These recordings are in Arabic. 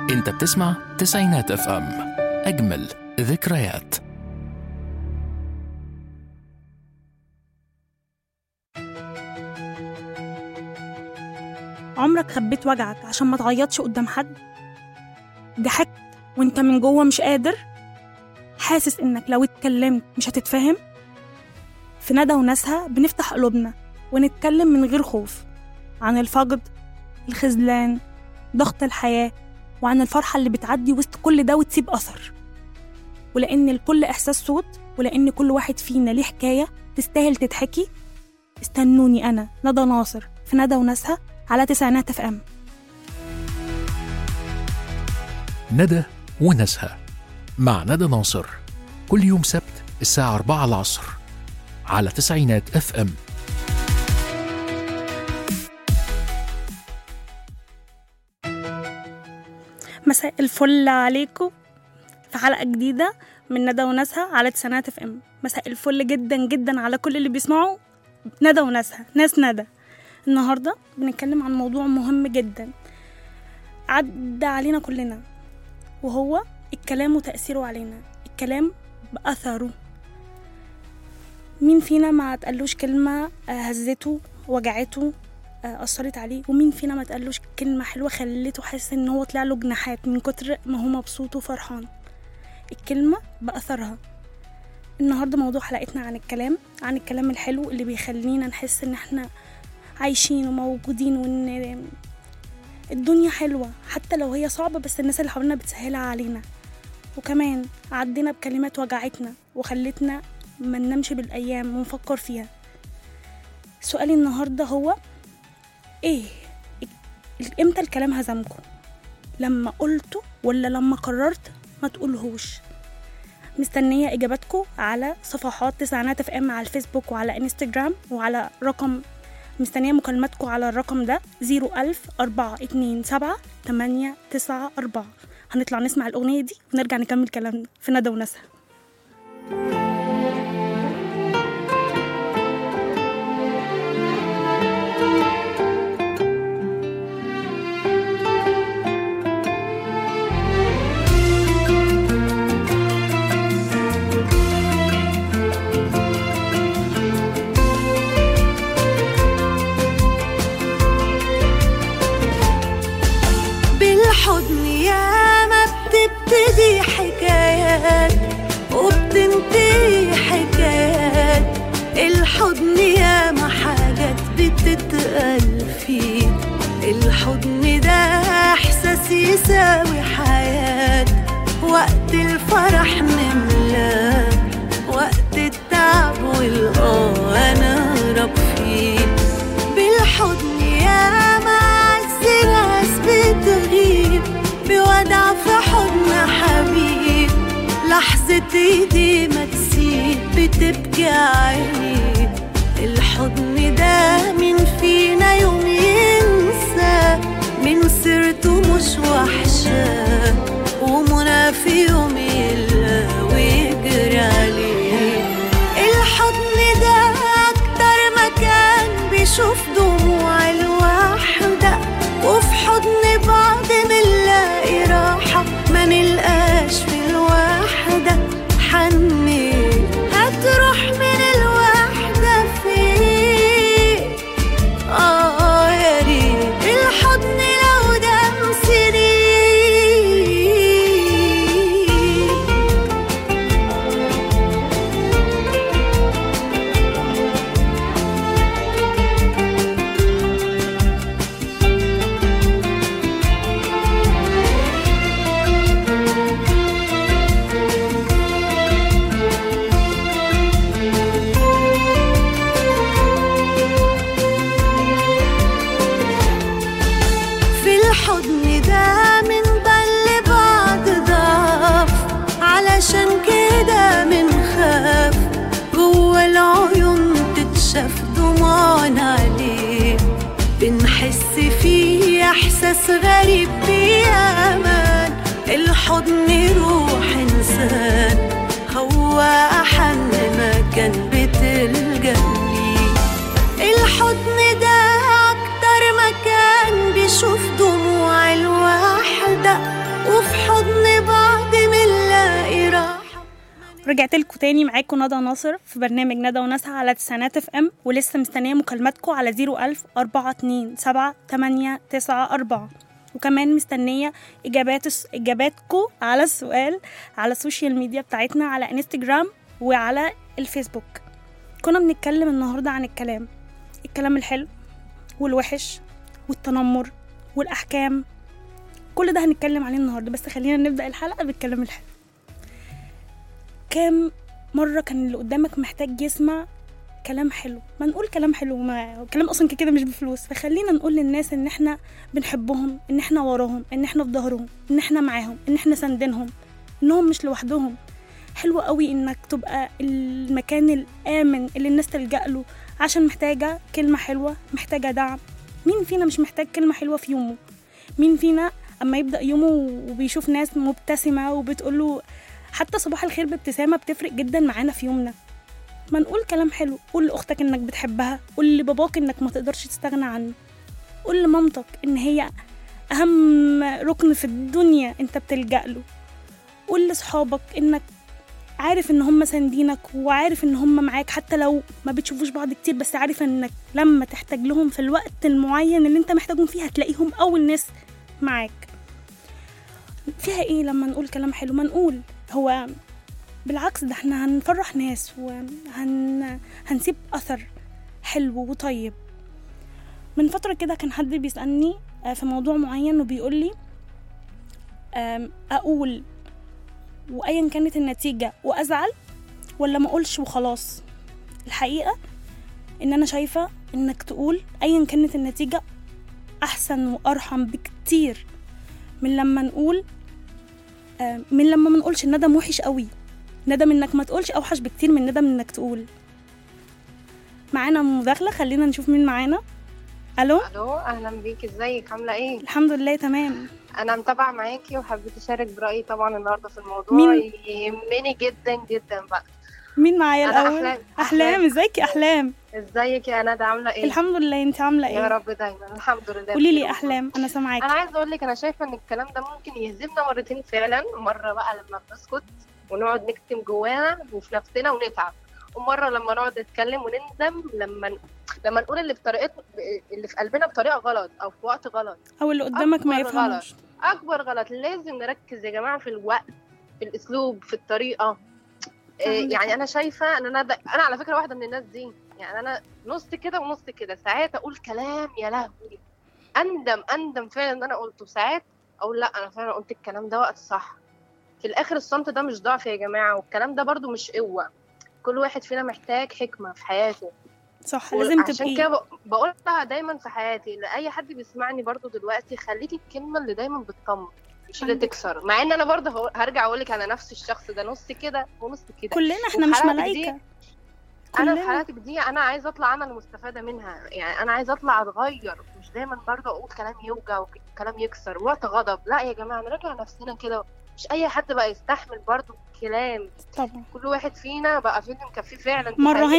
انت بتسمع تسعينات اف ام، اجمل ذكريات. عمرك خبيت وجعك عشان ما تعيطش قدام حد؟ ضحكت وانت من جوه مش قادر، حاسس انك لو اتكلمت مش هتتفهم؟ في ندى وناسها بنفتح قلوبنا ونتكلم من غير خوف عن الفقد، الخذلان، ضغط الحياة، وعن الفرحة اللي بتعدي وسط كل ده وتسيب أثر. ولأن الكل إحساس صوت، ولأن كل واحد فينا ليه حكاية تستاهل تتحكي، استنوني أنا ندى ناصر في ندى وناسها على تسعينات اف ام. ندى وناسها مع ندى ناصر كل يوم سبت الساعة 4 العصر على تسعينات اف ام. مساء الفل عليكم في حلقة جديدة من ندى وناسها على تسعينات اف ام. مساء الفل جدا جدا على كل اللي بيسمعوا ندى وناسها، ناس ندى. النهاردة بنتكلم عن موضوع مهم جدا عدى علينا كلنا، وهو الكلام وتأثيره علينا، الكلام بأثره. مين فينا ما تقلوش كلمة هزته وجعته أثرت عليه؟ ومين فينا ما تقلوش كلمة حلوة خلته حاسس إن هو طلع له جناحات من كتر ما هو مبسوط وفرحان؟ الكلمة بأثرها. النهاردة موضوع حلقتنا عن الكلام الحلو اللي بيخلينا نحس إن احنا عايشين وموجودين، وإن الدنيا حلوة حتى لو هي صعبة، بس الناس اللي حوالينا بتسهلها علينا. وكمان عدينا بكلمات وجعتنا وخلتنا ما ننامش بالأيام ونفكر فيها. سؤالي النهاردة هو ايه؟ امتى الكلام هزمكم؟ لما قلته ولا لما قررت ما تقولهوش؟ مستنية اجاباتكم على صفحات تسعينات اف ام على الفيسبوك وعلى انستجرام، وعلى رقم مستنية مكالماتكم على الرقم ده 010427894. هنطلع نسمع الأغنية دي ونرجع نكمل كلامنا في ندى وناسها. بالحضن ياما بتبتدي حكايات وبتنتهي حكايات. الحضن ياما حاجات بتتقال فيه. الحضن ده احساس يساوي حياة. وقت الفرح نملاه، وقت التعب انا رب فيه. بالحضن ياما ناس بتغيب بودع في حضن حبيب. لحظة ايدي ما تسيب بتبكي عيني. الحضن ده مين فينا يوم ينسى؟ من سيرته مش وحشة ومنى في يوم يلا ويجري عليه. الحضن ده أكتر مكان بيشوف دموع الوحدة، وفي حضن بعض منلاقي راحة ما نلقاش في الوحدة. حني هتروح من الوحدة فين؟ يا ريت الحضن لو دام سنين. الحضن ده من بل بعض ضعف، علشان كده منخاف جوه العيون تتشاف دموعنا عليه. بنحس فيه احساس غريب بأمان. الحضن روح انسان، هو احن مكان بتلجأ ليه. الحضن ده أكتر مكان بيشوف دموع الوحدة رجعت لكم تاني معاكم ندى ناصر في برنامج ندى وناسها على تسعينات اف ام، ولسه مستنيه مكالماتكم على 010427894، وكمان مستنيه اجاباتكم على السؤال على السوشيال ميديا بتاعتنا على انستجرام وعلى الفيسبوك. كنا بنتكلم النهارده عن الكلام الحلو والوحش والتنمر والاحكام، كل ده هنتكلم عليه النهارده. بس خلينا نبدا الحلقه بالكلام الحلو. كام مرة كان اللي قدامك محتاج يسمع كلام حلو؟ ما نقول كلام حلو، ما كلام أصلا كده مش بفلوس، فخلينا نقول للناس إن إحنا بنحبهم، إن إحنا وراهم، إن إحنا في ظهرهم، إن إحنا معاهم، إن إحنا سندينهم، إنهم مش لوحدهم. حلو قوي إنك تبقى المكان الآمن اللي الناس تلجأ له عشان محتاجة كلمة حلوة، محتاجة دعم. مين فينا مش محتاج كلمة حلوة في يومه؟ مين فينا أما يبدأ يومه وبيشوف ناس مبتسمة وبتقوله حتى صباح الخير بابتسامة بتفرق جدا معانا في يومنا؟ ما نقول كلام حلو. قول لأختك إنك بتحبها، قول لباباك إنك ما تقدرش تستغنى عنه، قول لمامتك إن هي أهم ركن في الدنيا أنت بتلجأ له، قول لصحابك إنك عارف إن هم ساندينك وعارف إن هم معاك حتى لو ما بتشوفوش بعض كتير، بس عارف إنك لما تحتاج لهم في الوقت المعين اللي أنت محتاجهم فيه هتلاقيهم أول ناس معاك. فيها إيه لما نقول كلام حلو؟ ما نقول. هو بالعكس، ده احنا هنفرح ناس وهنسيب أثر حلو وطيب. من فترة كده كان حد بيسألني في موضوع معين وبيقولي أقول وأيا كانت النتيجة وأزعل ولا ما أقولش وخلاص. الحقيقة إن أنا شايفة إنك تقول أيا كانت النتيجة أحسن وأرحم بكتير من لما ما نقولش. الندم وحش قوي، ندم انك ما تقولش اوحش بكتير من ندم انك تقول. معانا مداخله، خلينا نشوف مين معانا. الو اهلا بيكي، ازيك؟ عامله ايه؟ الحمد لله تمام. انا متابعه معاكي وحبيت اشارك برايي طبعا النهارده في الموضوع. يهمني جدا جدا بقى. مين معايا الاول؟ احلام. ازيك يا احلام؟ ازيك يا ندى؟ عامله ايه؟ الحمد لله، انت عامله ايه؟ يا رب دايما الحمد لله. قولي لي احلام، انا سامعاكي. انا عايزه اقول لك، انا شايفه ان الكلام ده ممكن يهزمنا مرتين فعلا. مره بقى لما بنسكت ونقعد نكتم جوانا وفي نفسنا ونتعب، ومره لما نقعد نتكلم وندم لما نقول اللي في قلبنا بطريقه غلط او في وقت غلط او اللي قدامك ما يفهمش. اكبر غلط. لازم نركز يا جماعه في الوقت، في الاسلوب، في الطريقه. يعني انا شايفه ان انا على فكره واحده من الناس دي. يعني انا نص كده ونص كده. ساعات اقول كلام يا لهوي اندم فعلا ان انا قلته، ساعات اقول لا انا فعلا قلت الكلام ده وقت صح. في الاخر الصمت ده مش ضعف يا جماعه، والكلام ده برضو مش قوه. كل واحد فينا محتاج حكمه في حياته. صح، لازم تبقي. عشان كده بقولها دايما في حياتي لاي حد بيسمعني برضو دلوقتي، خليكي الكلمه اللي دايما بتطمن مش اللي تكسر. مع ان انا برضو هرجع اقول لك انا نفس الشخص ده، نص كده ونص كده. كلنا احنا مش ملايكه. انا في حالاتك دي انا عايزه اطلع انا المستفاده منها. يعني انا عايزه اطلع اتغير، مش دايما برضو اقول كلام يوجع وكلام يكسر وقت غضب. لا يا جماعه، نراجع نفسنا كده. مش اي حد بقى يستحمل برضو الكلام. طبعا كل واحد فينا بقى فيه مكفيه فعلا.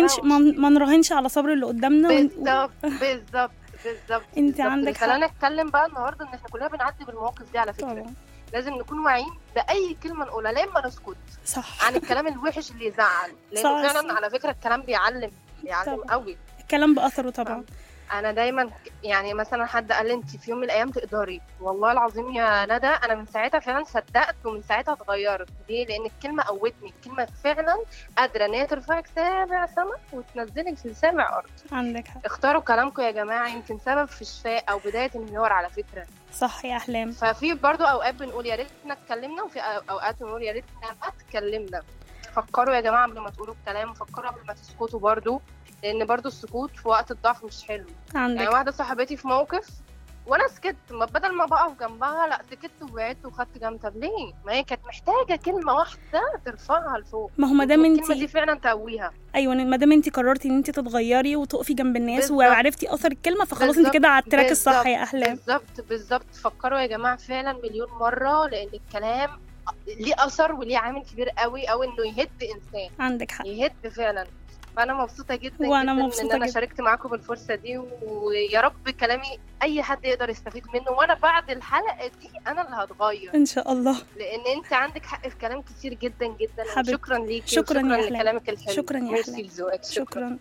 ما نراهنش على صبر اللي قدامنا. بالظبط انت عندك حق. خلينا نتكلم بقى النهارده ان احنا كلنا بنعدي بالمواقف دي على فكره. طبعا. لازم نكون واعيين باي كلمه نقولها، لما نسكت صح عن الكلام الوحش اللي يزعل، لانه فعلا على فكره الكلام بيعلم قوي. الكلام باثره طبعا. انا دايما يعني مثلا حد قال لي انت في يوم من الايام تقدري، والله العظيم يا ندى انا من ساعتها فعلا صدقت، ومن ساعتها اتغيرت. ليه؟ لان الكلمه قوتني. الكلمه فعلا قادره ان هي ترفعك سابع سما وتنزلك في سابع ارض. عندك حق. اختاروا كلامكم يا جماعه، يمكن سبب في شفاء او بدايه انهيار على فكره. صح يا احلام. ففي برضو اوقات بنقول يا ريتنا اتكلمنا، وفي اوقات بنقول يا ريتنا ما اتكلمنا. فكروا يا جماعه قبل ما تقولوا الكلام، فكروا قبل ما تسكتوا برضو، لان برضو السكوت في وقت الضعف مش حلو. يعني واحده صاحبتي في موقف وانا سكت، بدل ما بقف جنبها لا سكت وبعدت وخدت جنب. طب ليه؟ ما هي كانت محتاجه كلمه واحده ترفعها لفوق. ما هو ما دام انت الكلمه دي فعلا تقويها. ايوه، ما دام انت قررتي ان انت تتغيري وتقفي جنب الناس وعرفتي اثر الكلمه، فخلاص انت كده على التراك الصح يا احلام. بالظبط. فكروا يا جماعه فعلا مليون مره، لان الكلام ليه اثر وليه عامل كبير قوي انه يهد انسان. عندك حق. يهد فعلا. فانا مبسوطه جدا وأنا جدا مبسوطة ان انا جدا. شاركت معاكم بالفرصه دي، ويا رب كلامي اي حد يقدر يستفيد منه، وانا بعد الحلقه دي انا اللي هتغير، إن شاء الله. لان انت عندك حق في كلام كتير جدا جدا. حبيبتي. شكرا ليكي، شكراً يا أحلام. لكلامك الحلو. شكراً يا ميرسي أحلام. لذوقك. شكرا.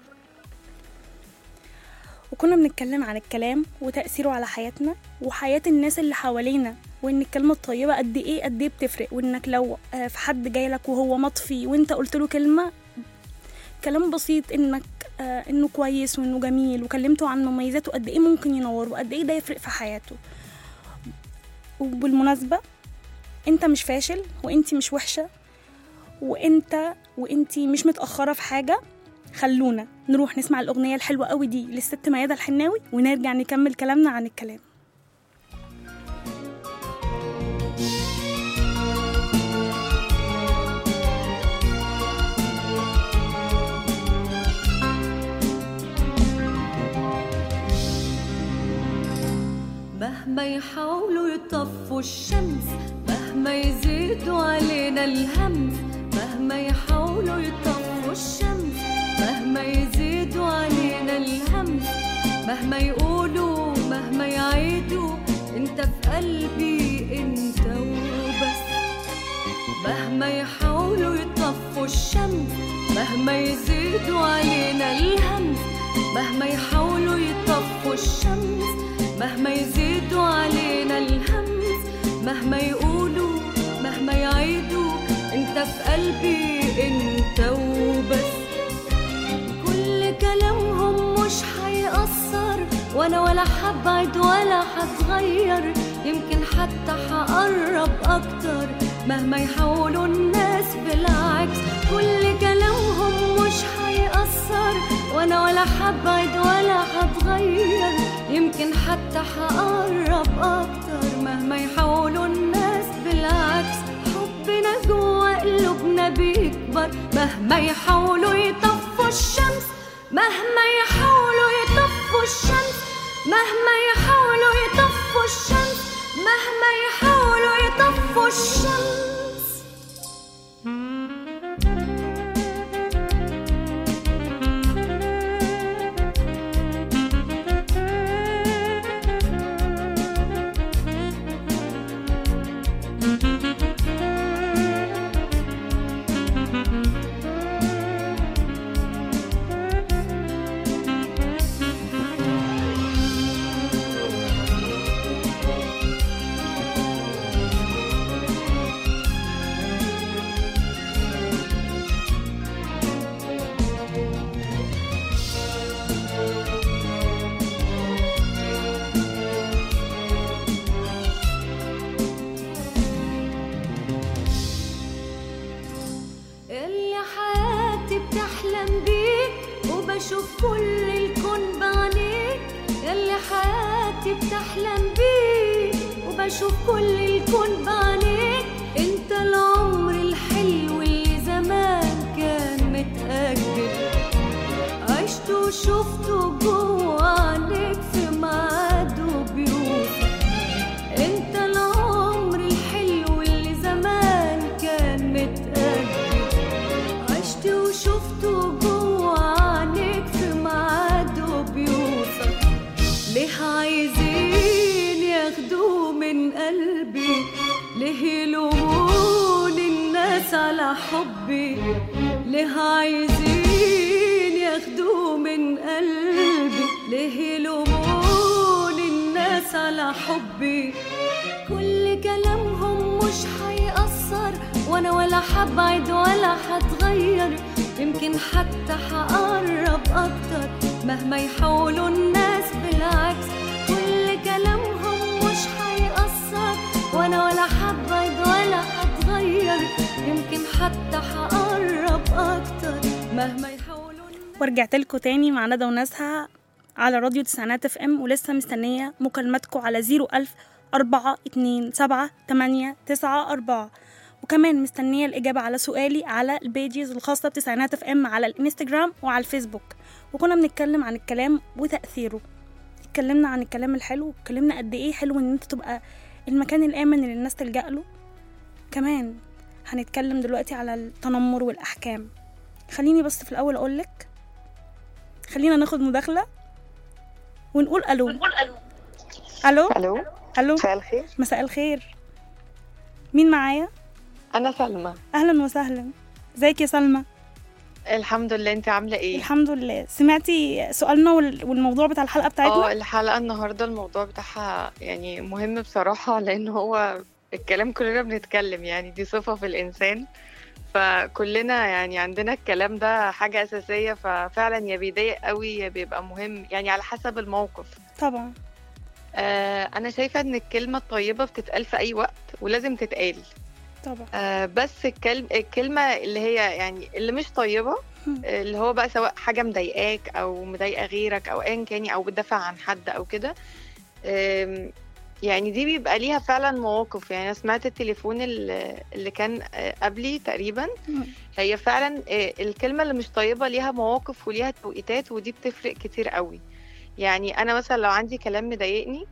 وكنا بنتكلم عن الكلام وتأثيره على حياتنا وحياة الناس اللي حوالينا، وإن الكلمة الطيبة قد إيه بتفرق، وإنك لو في حد جايلك وهو مطفي وإنت قلت له كلام بسيط إنه كويس وإنه جميل وكلمته عن مميزاته قد إيه ممكن ينور وقد إيه ده يفرق في حياته. وبالمناسبة إنت مش فاشل وإنتي مش وحشة وإنتي مش متأخرة في حاجة. خلونا نروح نسمع الأغنية الحلوة قوي دي للست ميادة الحناوي ونرجع نكمل كلامنا عن الكلام. مهما يحاولوا يطفوا الشمس، مهما يزيدوا علينا الهمس، مهما يحاولوا يطفوا الشمس، مهما يزيدوا علينا الهمس، مهما يقولوا مهما يعيدوا، انت في قلبي انت وبس. مهما يحاولوا يطفوا الشمس، مهما يزيدوا علينا الهمس، مهما يحاولوا يطفوا الشمس، مهما يزيدوا علينا الهمس، مهما يقولوا مهما يعيدوا، انت في قلبي انت وبس. كل كلامهم مش هيأثر، وانا ولا حبعد ولا هتغير، يمكن حتى هقرب اكتر مهما يحاولوا الناس بالعكس. كل كلامهم مش هيأثر، وانا ولا حبعد ولا هتغير، يمكن حتى هقرب اكتر مهما يحاولوا الناس بالعكس. حبنا جوا قلوبنا بيكبر مهما يحاولوا يطفوا الشمس، مهما يحاولوا يطفوا الشمس، مهما يحاولوا يطفوا الشمس، مهما يحاولوا يطفوا الشمس. بشوف كل الكون بعينيك، ياللي حياتي بتحلم بيك، وبشوف كل الكون بعينيك. انت العمر الحلو اللي زمان كان متأجل، عشت وشفته جوا عينيك في ميعاد وبيوت. انت العمر الحلو اللي زمان كان متأجل، عشت وشفته جوا عينيك في ميعاد وبيوت. ليه عايزين ياخدوا من قلبي؟ ليه يلومون الناس على حبي؟ ليه عايزين ياخدوا من قلبي؟ ليه يلومون الناس على حبي؟ كل كلامهم مش هيأثر، وانا ولا حبعد ولا هتغير، يمكن حتى هقرب اكتر مهما يحاولوا الناس بالعكس. كل كلامهم مش هيأثر، وانا ولا حبعد ولا هتغير، يمكن حتى هقرب اكتر مهما يحاولوا. ورجعت لكم تاني مع ندى وناسها على راديو تسعينات اف ام، ولسه مستنيه مكالماتكم على 01042788994، وكمان مستنيه الاجابه على سؤالي على البيجز الخاصه بتسعينات اف ام على الانستجرام وعلى الفيسبوك. وكنا بنتكلم عن الكلام وتاثيره، اتكلمنا عن الكلام الحلو، واتكلمنا قد ايه حلو ان انت تبقى المكان الامن اللي الناس تلجأ له. كمان هنتكلم دلوقتي على التنمر والاحكام. خليني بس في الاول اقولك، خلينا ناخد مداخله ونقول الو. الو. الو. الو. مساء الخير. مساء الخير. مين معايا؟ انا سلمى. اهلا وسهلا. ازيك يا سلمى؟ الحمد لله، انت عامله ايه؟ الحمد لله. سمعتي سؤالنا والموضوع بتاع الحلقه بتاعتنا؟ الحلقه النهارده الموضوع بتاعها يعني مهم بصراحه، لان هو الكلام كلنا بنتكلم، يعني دي صفه في الانسان، فكلنا يعني عندنا الكلام ده حاجه اساسيه، ففعلا يا بيضايق قوي يا بيبقى مهم، يعني على حسب الموقف. طبعا. انا شايفه ان الكلمه الطيبه بتتقال في اي وقت ولازم تتقال طبعا. بس الكلمه اللي هي يعني اللي مش طيبه، اللي هو بقى سواء حاجه مضايقاك او مضايقه غيرك او ايا كان، او بتدافع عن حد او كده، يعني دي بيبقى ليها فعلا مواقف. يعني انا سمعت التليفون اللي كان قبلي تقريبا، هي فعلا الكلمه اللي مش طيبه ليها مواقف وليها توقيتات، ودي بتفرق كتير قوي. يعني انا مثلا لو عندي كلام مضايقني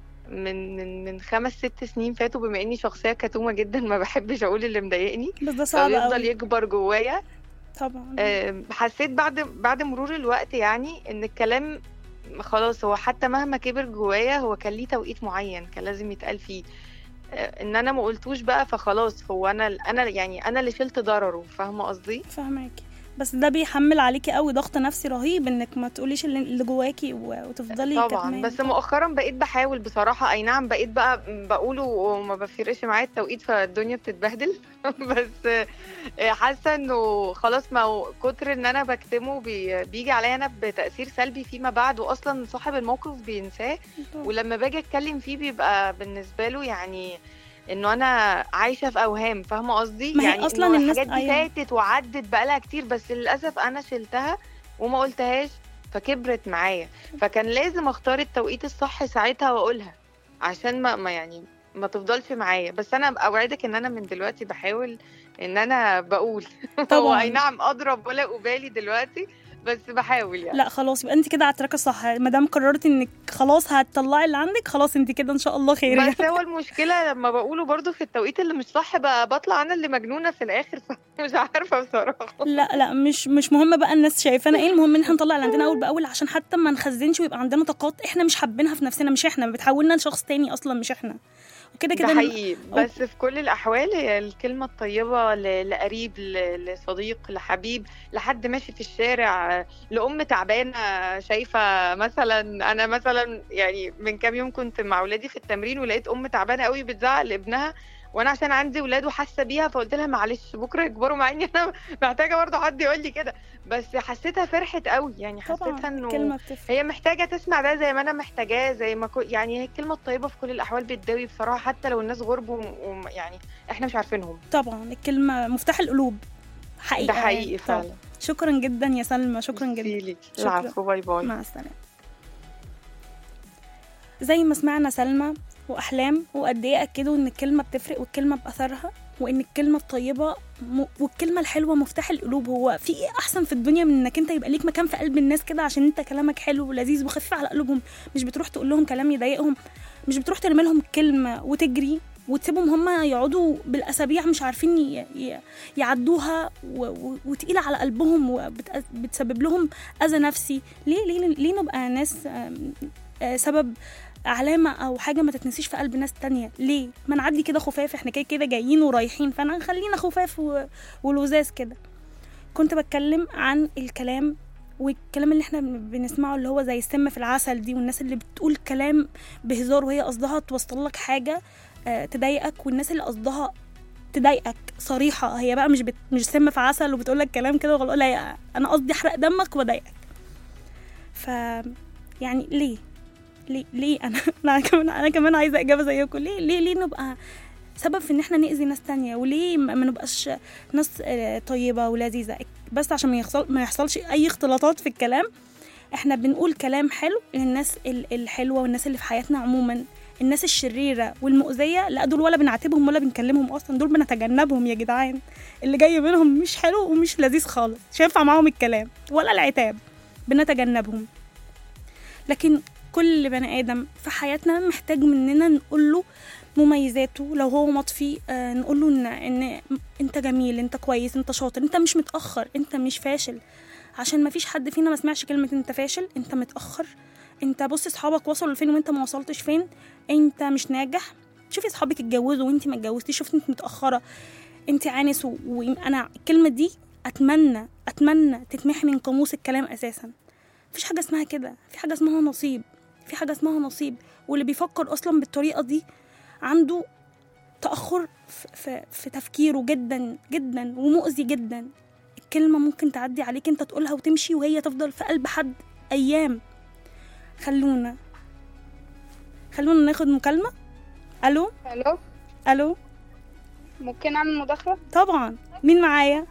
من 5-6 سنين فاتوا، بما اني شخصيه كتومه جدا ما بحبش اقول اللي مضايقني، بس ده صعب قوي، يفضل يكبر جوايا. طبعا. حسيت بعد مرور الوقت يعني ان الكلام خلاص، هو حتى مهما كبر جوايا هو كان ليه توقيت معين كان لازم يتقال فيه، ان انا ما قلتوش بقى فخلاص، هو انا يعني انا اللي شلت ضرره. فاهمه قصدي؟ فاهماكي، بس ده بيحمل عليكي قوي ضغط نفسي رهيب انك ما تقوليش اللي جواكي وتفضلي طبعا كتمان. بس مؤخرا بقيت بحاول بصراحه، اي نعم بقيت بقى بقوله وما بفرقش معايا التوقيت، فالدنيا بتتبهدل بس حاسه انه خلاص، ما كتر ان انا بكتمه بيجي عليا انا بتاثير سلبي فيما بعد، واصلا صاحب الموقف بينساه، ولما باجي اتكلم فيه بيبقى بالنسبه له يعني انه انا عايشه في اوهام. فاهمه قصدي؟ يعني اصلا الحاجات دي فاتت وعدت بقالها كتير، بس للاسف انا شلتها وما قلتهاش فكبرت معايا، فكان لازم اختار التوقيت الصح ساعتها واقولها عشان ما يعني ما تفضلش معايا. بس انا اوعدك ان انا من دلوقتي بحاول ان انا بقول هو اي نعم اضرب ولا ابالي دلوقتي، بس بحاول يعني. لا خلاص، يبقى انت كده على التراك الصح، ما دام قررتي انك خلاص هتطلعي اللي عندك، خلاص انت كده ان شاء الله خير. بس هو المشكله لما بقوله برضو في التوقيت اللي مش صح بقى بطلع انا اللي مجنونه في الاخر، فمش عارفه بصراحه. لا مش مهم بقى الناس شايفانا ايه، المهم ان احنا نطلع اللي عندنا اول باول، عشان حتى ما نخزنش ويبقى عندنا طاقات احنا مش حابينها في نفسنا، مش احنا، بتحولنا لشخص تاني اصلا مش احنا وكده ده حقيقي. بس في كل الأحوال هي الكلمة الطيبة لقريب، لصديق، لحبيب، لحد ماشي في الشارع، لأم تعبانة شايفة مثلا. أنا مثلا يعني من كام يوم كنت مع ولادي في التمرين ولقيت أم تعبانة قوي بتزعق لابنها، وانا عشان عندي ولاد وحاسه بيها فقلت لها معلش بكره يكبروا، مع اني انا محتاجه برضه حد يقول لي كده، بس حسيتها فرحت قوي. يعني حسيتها انه هي محتاجه تسمع ده زي ما انا محتاجاه، زي ما يعني هي الكلمه الطيبه في كل الاحوال بتداوي بصراحه، حتى لو الناس غرب يعني احنا مش عارفينهم. طبعا الكلمه مفتاح القلوب حقيقي. ده حقيقي فعلا. شكرا جدا يا سلمى، شكرا جدا. العفو، باي باي، مع السلامه. زي ما سمعنا سلمى واحلام وقد ايه اكدوا ان الكلمه بتفرق والكلمه باثرها، وان الكلمه الطيبه والكلمه الحلوه مفتاح القلوب. هو في ايه احسن في الدنيا من انك انت يبقى ليك مكان في قلب الناس كده عشان انت كلامك حلو ولذيذ وخفيف على قلوبهم، مش بتروح تقول لهم كلام يضايقهم، مش بتروح ترمي لهم كلمه وتجري وتسيبهم هم يقعدوا بالاسابيع مش عارفين يعدوها وتقيله على قلبهم وبتسبب لهم اذى نفسي. ليه نبقى ناس سبب علامة أو حاجة ما تتنسيش في قلب ناس تانية؟ ليه؟ ما نعدي كده خفاف، احنا كده جايين ورايحين، فانا خلينا خفاف ولوزاز كده. كنت بتكلم عن الكلام والكلام اللي احنا بنسمعه اللي هو زي السم في العسل دي، والناس اللي بتقول كلام بهزار وهي قصدها توصل لك حاجة تضايقك، والناس اللي قصدها تضايقك صريحة، هي بقى مش سم في عسل وبتقول لك كلام كده وغلط، لا انا قصدي احرق دمك وضايقك. يعني ليه انا كمان عايزه اجابه زيكم. ليه نبقى سبب في ان احنا نأذي ناس تانية؟ وليه ما نبقاش ناس طيبه ولذيذه بس عشان ما يحصلش اي اختلاطات في الكلام؟ احنا بنقول كلام حلو للناس الحلوه والناس اللي في حياتنا عموما. الناس الشريره والمؤذيه لا، دول ولا بنعاتبهم ولا بنكلمهم اصلا، دول بنتجنبهم يا جدعان. اللي جاي منهم مش حلو ومش لذيذ خالص، مش هينفع معاهم الكلام ولا العتاب، بنتجنبهم. لكن كل بني آدم في حياتنا محتاج مننا نقول له مميزاته. لو هو مطفي نقول له إن أنت جميل، أنت كويس، أنت شاطر، أنت مش متأخر، أنت مش فاشل. عشان ما فيش حد فينا ما سمعش كلمة أنت فاشل، أنت متأخر، أنت بص صحابك وصلوا لفين وأنت ما وصلتش فين، أنت مش ناجح. شوفي صحابك اتجوزوا وأنت ما اتجوزتيش، شوفي أنت متأخرة، أنت عانس. وأنا الكلمة دي أتمنى تتمحي من قاموس الكلام أساسا. مفيش حاجة اسمها كده، في حاجة اسمها نصيب، في حاجة اسمها نصيب. واللي بيفكر أصلا بالطريقة دي عنده تأخر في تفكيره جدا جدا ومؤذي جدا. الكلمة ممكن تعدي عليك انت تقولها وتمشي وهي تفضل في قلب حد أيام. خلونا ناخد مكالمة. ألو، ممكن أعمل مداخلة؟ طبعا. مين معايا؟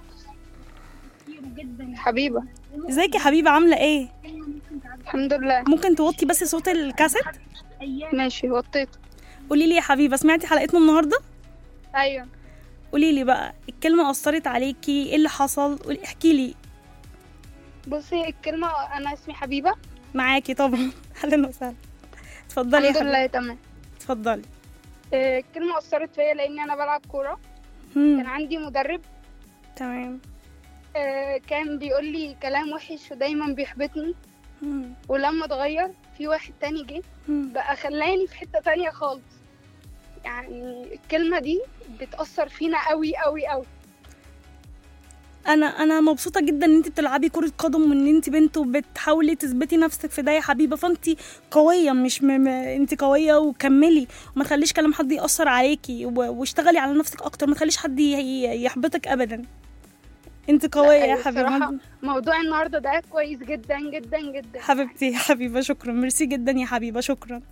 حبيبة. ازيك يا حبيبة، عاملة ايه؟ الحمد لله. ممكن توطي بس صوت الكاسيت؟ ماشي، وطيته. قوليلي يا حبيبة، سمعتي حلقتنا النهاردة؟ أيوة. قوليلي بقى الكلمة أثرت عليكي، ايه اللي حصل؟ احكيلي. بصي الكلمة، أنا اسمي حبيبة. معاكي طبعا. أهلا وسهلا. اتفضلي يا الحمد حبيبة. لله تمام. اتفضلي. الكلمة أثرت فيا لأني أنا بلعب كورة. كان عندي مدرب. تمام. كان بيقول لي كلام وحش ودايما بيحبطني. ولما اتغير في واحد تاني جه بقى خلاني في حتة تانية خالص. يعني الكلمة دي بتأثر فينا قوي قوي قوي. انا مبسوطه جدا ان انت بتلعبي كره قدم وان انت بنت وبتحاولي تثبتي نفسك في ده يا حبيبه. فانت قويه، مش انت قويه وكملي وما تخليش كلام حد ياثر عليكي واشتغلي على نفسك اكتر. ما تخليش حد يحبطك ابدا. انت قويه يا حبيبه. موضوع النهارده ده كويس جدا جدا جدا حبيبتي يا حبيبه. شكرا، ميرسي جدا يا حبيبه. شكرا.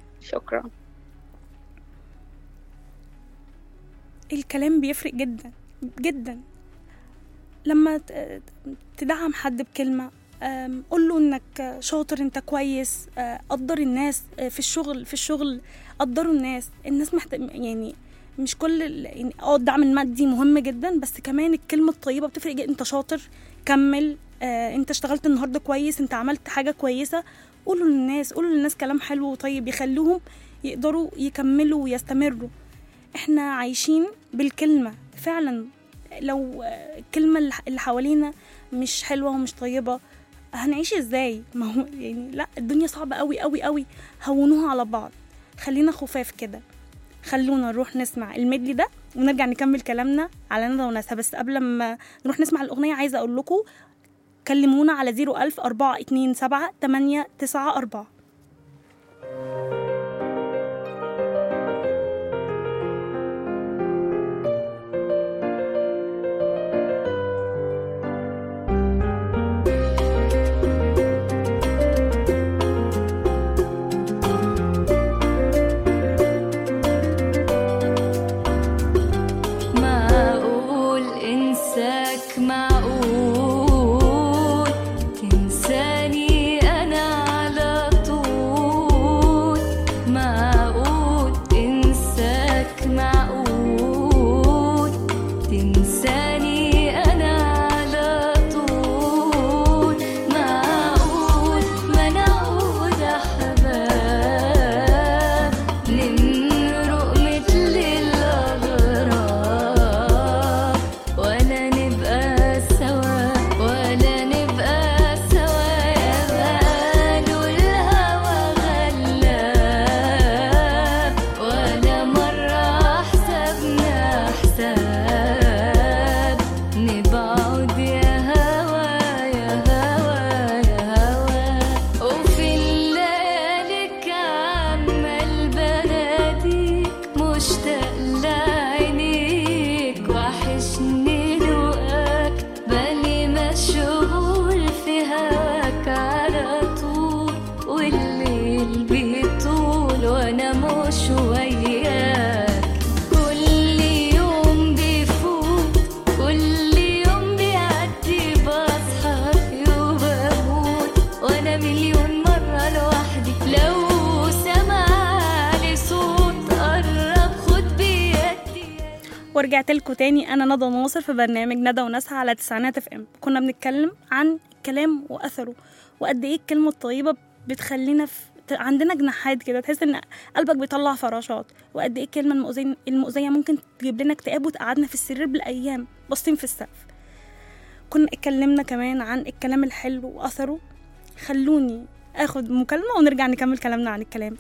الكلام بيفرق جدا جدا. لما تدعم حد بكلمة، قوله انك شاطر، انت كويس، قدر الناس في الشغل قدروا الناس يعني مش كل يعني الدعم المادي مهم جدا، بس كمان الكلمة الطيبة بتفرق جدا. انت شاطر، كمل، انت اشتغلت النهاردة كويس، انت عملت حاجة كويسة. قولوا للناس كلام حلو وطيب يخلوهم يقدروا يكملوا ويستمروا. احنا عايشين بالكلمة فعلا. لو الكلمة اللي حوالينا مش حلوة ومش طيبة هنعيش ازاي؟ ما هو يعني لا، الدنيا صعبة قوي قوي قوي. هونوها على بعض، خلينا خفاف كده. خلونا نروح نسمع الميدلي ده ونرجع نكمل كلامنا على ندى وناسها. بس قبل ما نروح نسمع الأغنية عايزة أقول لكم كلمونا على 010427894. ورجعت لكم تاني. أنا ندى ناصر في برنامج ندى وناسها على 9 FM. كنا بنتكلم عن الكلام وأثره، وقد إيه الكلمة الطيبة بتخلينا عندنا جناحات كده، تحس ان قلبك بيطلع فراشات. وقد ايه الكلمه المؤذيه ممكن تجيب لنا اكتئاب وتقعدنا في السرير بالايام باصين في السقف. كنا اتكلمنا كمان عن الكلام الحلو واثره. خلوني اخد مكالمه ونرجع نكمل كلامنا عن الكلام.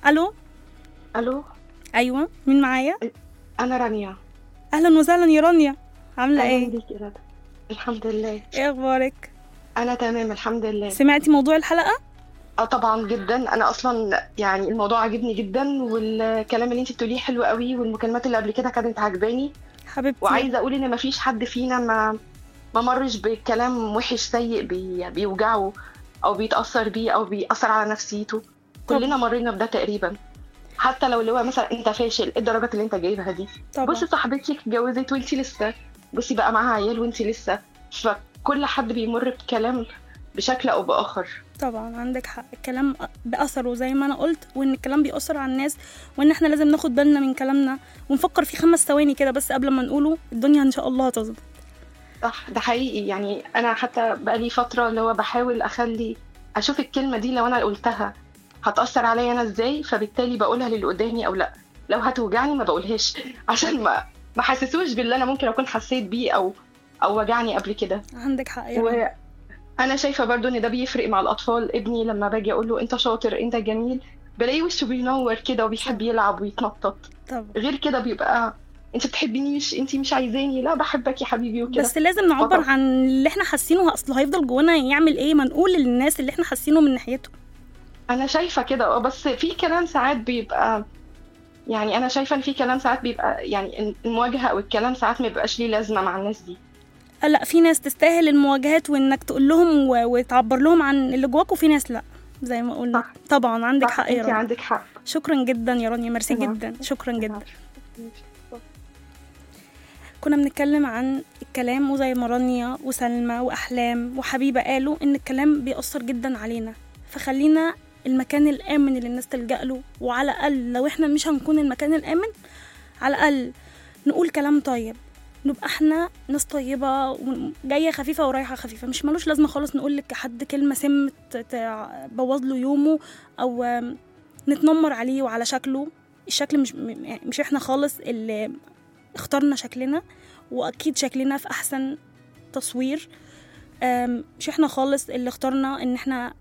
الو. ايوه، مين معايا؟ انا رانيا. اهلا وسهلا يا رانيا، عامله ايه؟ الحمد لله. ايه اخبارك؟ انا تمام الحمد لله. سمعتي موضوع الحلقه؟ طبعا جدا، انا اصلا يعني الموضوع عجبني جدا، والكلام اللي انت بتقوليه حلو قوي، والمكالمات اللي قبل كده كانت عجباني حبيبتي. وعايزه اقول ان مفيش حد فينا ما مرش بكلام وحش سيء بيوجعه او بيتاثر بيه او بيأثر على نفسيته. كلنا مرينا بده تقريبا، حتى لو هو مثلا انت فاشل، ايه الدرجات اللي انت جايبها دي؟ بصي صاحبتك اتجوزت وانت لسه، بصي بقى معاها عيال وانت لسه، فكل حد بيمر بكلام بشكل او باخر. طبعا عندك حق، الكلام بأثره زي ما انا قلت، وان الكلام بيأثر على الناس، وان احنا لازم ناخد بالنا من كلامنا ونفكر فيه 5 ثواني كده بس قبل ما نقوله. الدنيا ان شاء الله هتظبط. صح، ده حقيقي. يعني انا حتى بقالي فتره اللي هو بحاول اشوف الكلمه دي لو انا قلتها هتأثر عليا انا ازاي، فبالتالي بقولها للي قدامي او لا، لو هتوجعني ما بقولهاش عشان ما حسسوش باللي انا ممكن اكون حسيت بيه او وجعني قبل كده. عندك حق. انا شايفه برضو ان ده بيفرق مع الاطفال. ابني لما باجي اقول له انت شاطر انت جميل، بلاقي وشه بينور كده وبيحب يلعب ويتنطط. غير كده بيبقى انت بتحبينيش، انت مش عايزاني، لا بحبك يا حبيبي وكده. بس لازم نعبر عن اللي احنا حاسينه، اصل هيفضل جوانا يعمل ايه؟ ما نقول للناس اللي احنا حاسينه من ناحيته. انا شايفه كده بس في كلام ساعات بيبقى، يعني انا شايفه ان في كلام ساعات بيبقى يعني المواجهه او الكلام ساعات ما بيبقاش ليه لازمه مع الناس دي. لا، في ناس تستاهل المواجهات وانك تقول لهم وتعبر لهم عن اللي جواك، وفي ناس لا، زي ما قلنا. طبعا عندك حق يا رانيا. عندك حق. شكرا جدا يا رانيا، ميرسي جدا، شكرا جدا. كنا بنتكلم عن الكلام، وزي ما رانيا وسلمى واحلام وحبيبه قالوا ان الكلام بيأثر جدا علينا، فخلينا المكان الآمن اللي الناس تلجأ له. وعلى الأقل لو احنا مش هنكون المكان الآمن، على الأقل نقول كلام طيب، نبقى احنا ناس طيبة جاية خفيفة ورايحة خفيفة. مش ملوش لازمة خالص نقول لك حد كلمة سم تبوظ له يومه أو نتنمر عليه وعلى شكله. الشكل مش احنا خالص اللي اخترنا شكلنا، وأكيد شكلنا في أحسن تصوير. مش احنا خالص اللي اخترنا ان احنا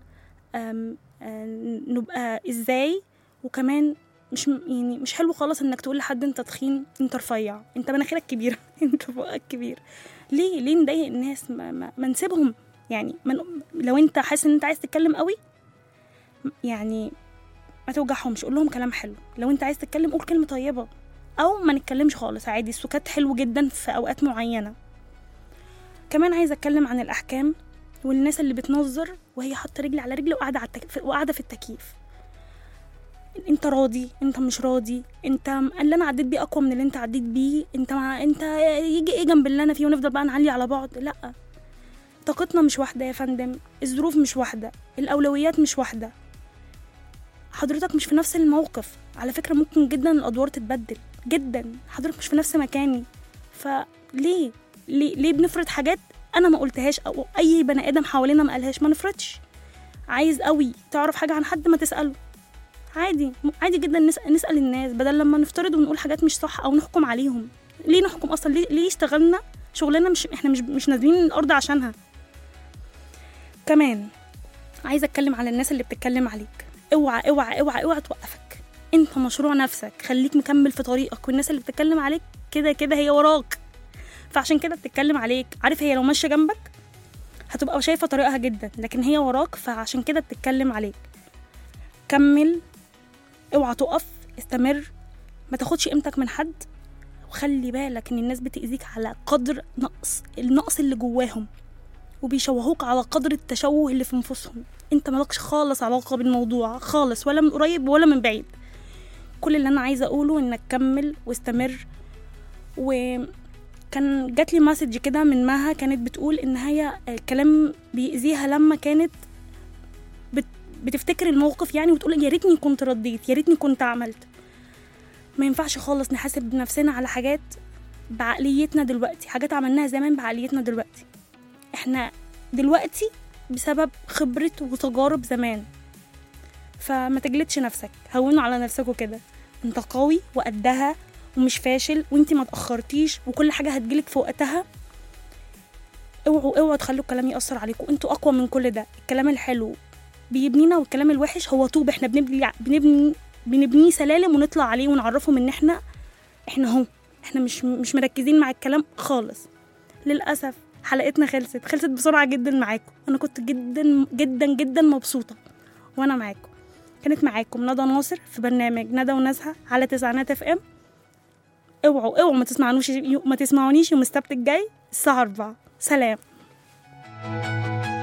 نبقى ازاي. وكمان مش حلو خالص انك تقول لحد انت تخين، انت رفيع، انت مناخيرك كبيره، انت فوقك كبير. ليه نضايق الناس؟ ما نسيبهم. يعني لو انت حاسس ان انت عايز تتكلم قوي، يعني ما توجعهمش، قول لهم كلام حلو. لو انت عايز تتكلم قول كلمه طيبه، او ما نتكلمش خالص عادي. السكات حلو جدا في اوقات معينه. كمان عايزه اتكلم عن الاحكام والناس اللي بتنظر وهي حاطه رجل على رجل وقاعده في التكييف. انت راضي، انت مش راضي، انت اللي انا عديت بيه اقوى من اللي انت عديت بيه، انت يجي ايه جنب اللي انا فيه ونفضل بقى نعلي على بعض. لا، طاقتنا مش واحده يا فندم، الظروف مش واحده، الاولويات مش واحده، حضرتك مش في نفس الموقف. على فكره ممكن جدا الادوار تتبدل جدا، حضرتك مش في نفس مكاني. فليه ليه بنفرض حاجات انا ما قلتهاش او اي بني ادم حوالينا ما قالهاش؟ ما نفرضش. عايز قوي تعرف حاجه عن حد، ما تساله. عادي جدا نسال الناس، بدل لما نفترض ونقول حاجات مش صح او نحكم عليهم. ليه نحكم اصلا؟ ليه اشتغلنا شغلنا احنا مش نازلين الارض عشانها. كمان عايزه اتكلم على الناس اللي بتتكلم عليك. اوعى اوعى اوعى اوعى توقفك. انت مشروع نفسك، خليك مكمل في طريقك، والناس اللي بتتكلم عليك كده كده هي وراك، فعشان كده بتتكلم عليك. عارف، هي لو ماشيه جنبك هتبقى شايفه طريقها جدا، لكن هي وراك فعشان كده بتتكلم عليك. كمل، اوعى تقف، استمر، ما تاخدش قيمتك من حد. وخلي بالك ان الناس بتأذيك على قدر النقص اللي جواهم، وبيشوهوك على قدر التشوه اللي في نفوسهم. انت مالكش خالص علاقه بالموضوع خالص، ولا من قريب ولا من بعيد. كل اللي انا عايزه اقوله انك كمل واستمر. وكان جات لي مسج كده من مها، كانت بتقول ان هي الكلام بيأذيها لما كانت بتفتكر الموقف يعني، وتقول يا ريتني كنت رديت، يا ريتني كنت عملت. ما ينفعش خالص نحاسب نفسنا على حاجات بعقليتنا دلوقتي، حاجات عملناها زمان بعقليتنا دلوقتي. احنا دلوقتي بسبب خبرة وتجارب زمان. فما تجلدش نفسك، هونوا على نفسكوا كده، انت قوي وقدها ومش فاشل، وانتي ما تأخرتيش وكل حاجة هتجيلك في وقتها. اوعوا تخلوا الكلام يأثر عليكم، انتوا اقوى من كل ده. الكلام الحلو بيبنينا والكلام الوحش هو طوب احنا بنبنيه سلالم ونطلع عليه ونعرفهم ان احنا اهو، احنا مش مركزين مع الكلام خالص. للأسف حلقتنا خلصت بسرعة جدا معاكم. انا كنت جدا جدا جدا مبسوطة وانا معاكم. كانت معاكم ندى ناصر في برنامج ندى وناسها على 9 FM. اوعوا ما تسمعونيش يوم السبت الجاي الساعة 4. سلام.